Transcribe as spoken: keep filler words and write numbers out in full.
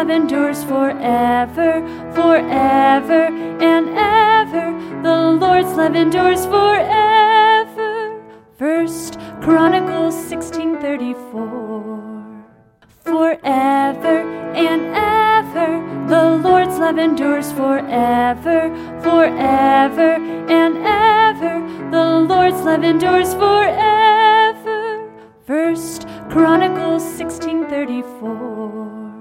love endures forever, forever and ever. The Lord's love endures forever. First Chronicles sixteen thirty-four. Forever and ever, the Lord's love endures forever, forever and ever. The Lord's love endures forever. First Chronicles sixteen thirty-four.